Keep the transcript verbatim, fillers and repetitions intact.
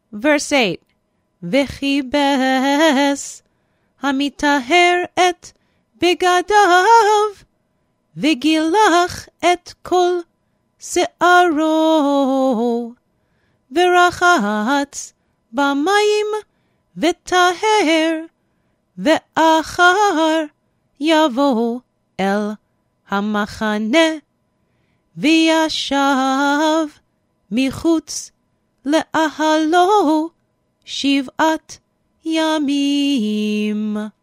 Verse eight. וכיבס המטהר את בגדיו, וגילח את כל שערו, ורחץ במים וטהר, ואחר יבוא אל המחנה, וישב מחוץ לאהלו שבעת ימים.